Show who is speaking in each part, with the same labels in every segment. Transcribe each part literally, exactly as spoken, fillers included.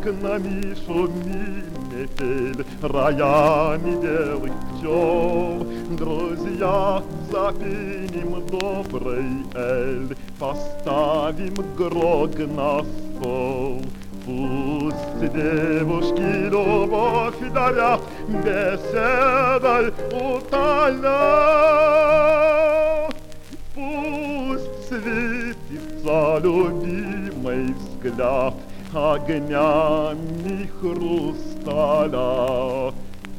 Speaker 1: окнами шумит метель, роями белых пчел. Друзья, запинем добрый эль, поставим грог на стол. Пусть девушки любовь дарят, беседой утоляют. Пусть светится любимый взгляд огнями хрусталя.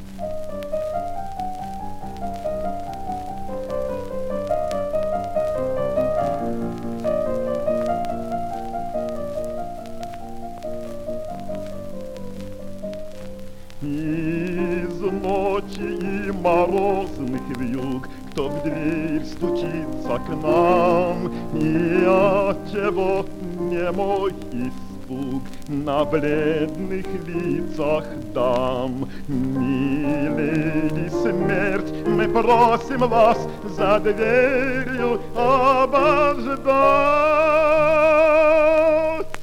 Speaker 1: Из ночи и морозных вьюг кто в дверь стучится к нам, и отчего не мой испуг на бледных лицах дам. Миледи смерть, мы просим вас за дверью обождать.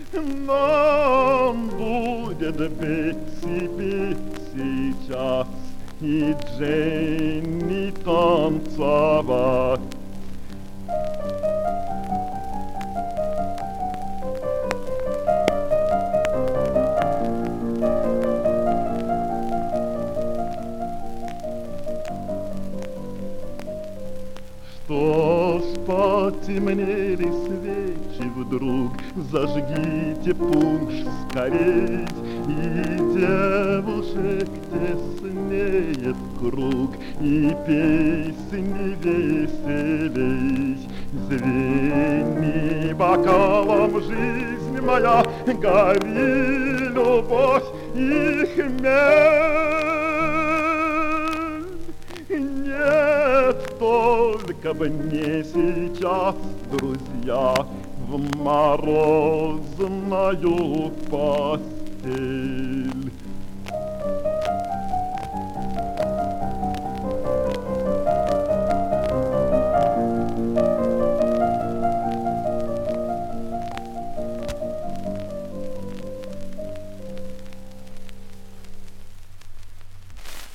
Speaker 1: Нам будет петь и петь сейчас, и Дженни танцевать. Что ж, потемнели свечи вдруг, зажгите пунш скорей, и девушек теснеет круг, и песни веселей. Звени бокалом, жизнь моя, гори любовь и хмель. Нет, только бы не сейчас, друзья, в морозную постель.